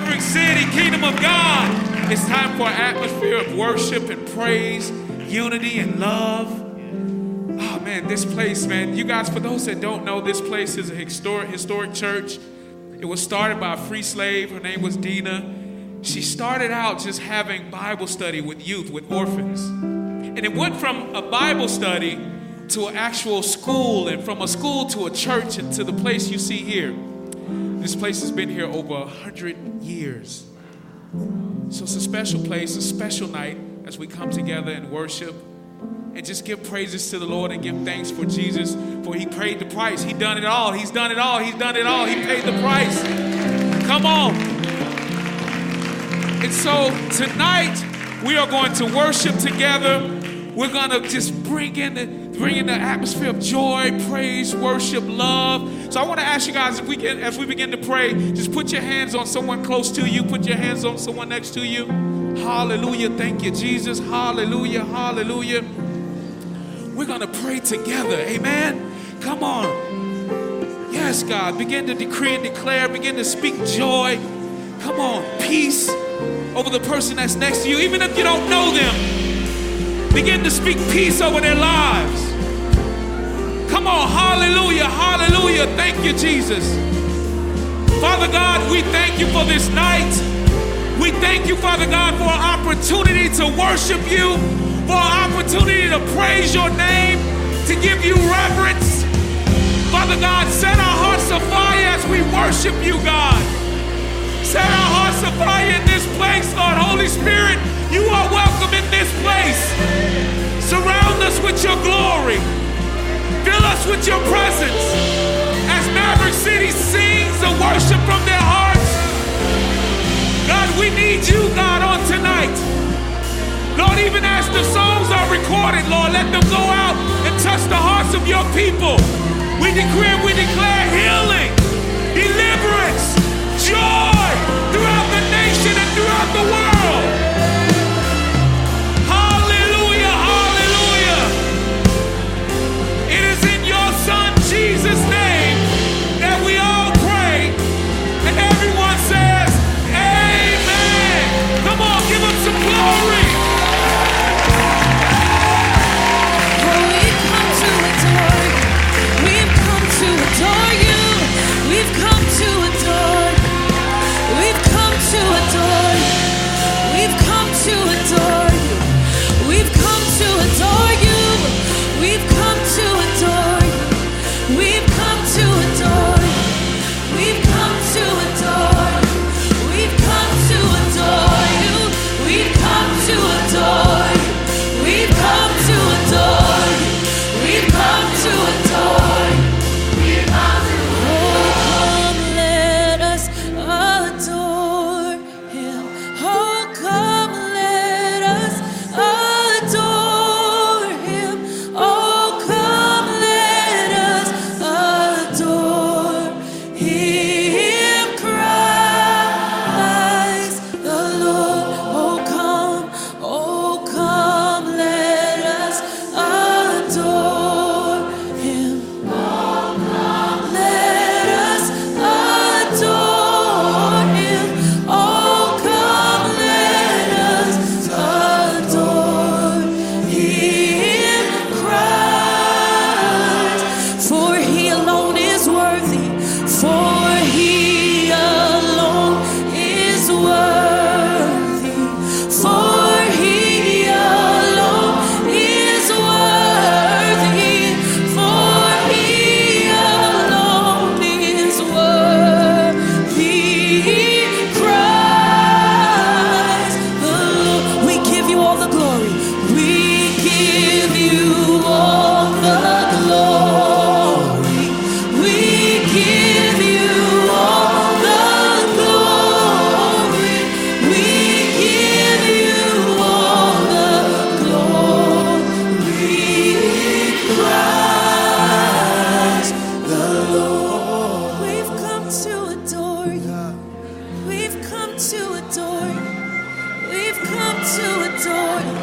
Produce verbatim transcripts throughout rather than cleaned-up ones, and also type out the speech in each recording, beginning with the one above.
Maverick City, Kingdom of God. It's time for an atmosphere of worship and praise, unity and love. Oh man, this place, man. You guys, for those that don't know, this place is a historic, historic church. It was started by a free slave. Her name was Dina. She started out just having Bible study with youth, with orphans. And it went from a Bible study to an actual school, and from a school to a church, and to the place you see here. This place has been here over a hundred years. So it's a special place, a special night as we come together and worship and just give praises to the Lord and give thanks for Jesus, for he paid the price. He done it all. He's done it all. He's done it all. He paid the price. Come on. And so tonight we are going to worship together. We're going to just bring in the Bring in the atmosphere of joy, praise, worship, love. So I want to ask you guys, if we can, as we begin to pray, just put your hands on someone close to you. Put your hands on someone next to you. Hallelujah. Thank you, Jesus. Hallelujah. Hallelujah. We're going to pray together. Amen. Come on. Yes, God. Begin to decree and declare. Begin to speak joy. Come on. Peace over the person that's next to you, even if you don't know them. Begin to speak peace over their lives. Come on, hallelujah, hallelujah. Thank you, Jesus. Father God, we thank you for this night. We thank you, Father God, for an opportunity to worship you, for an opportunity to praise your name, to give you reverence. Father God, set our hearts afire as we worship you, God. Set our hearts afire in this place, Lord. Holy Spirit, you are welcome in this place. Surround us with your glory. Fill us with your presence. As Maverick City sings the worship from their hearts. God, we need you, God, on tonight. Lord, even as the songs are recorded, Lord, let them go out and touch the hearts of your people. We decree and we declare healing, deliverance, joy throughout the nation and throughout the world. Jesus' name that we all pray, and everyone says amen. Come on, give him some glory. Oh, we've come to adore you. We've come to adore you. We've come to adore you. We've come to adore you. We've come to adore you. We've come to adore you. We've come to adore you. We've come to adore you. We've come to adore you. We've come to adore you. We've come to adore you. We've come to adore you. We've come to adore you. We've come to adore you. Oh, come let us adore him. Oh, come let us adore him. Oh, come let us adore him, Christ the Lord. Oh come, oh come, let us adore him. Oh come, let us adore him. Oh come, let us adore him, Christ. For he alone is worthy. For he alone is worthy. For he alone is worthy. For he alone is worthy. Christ the Lord. We give you all the glory. We give you all the glory. We give you all the glory. We give you all the glory. Christ the Lord. We've come to adore you. We've come to adore you. We've come to adore you.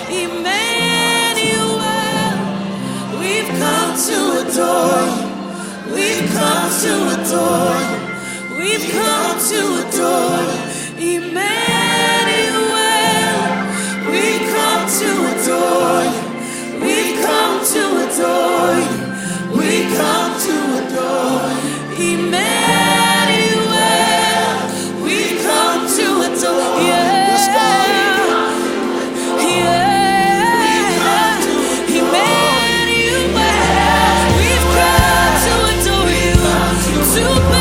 Emmanuel. We've come to adore you. We've come to adore you. We've come to adore you. Emmanuel, we come to adore you. We've come to adore you. We come to adore you. Emmanuel, we've come to adore you. Yeah. Emmanuel, we've come to adore you. To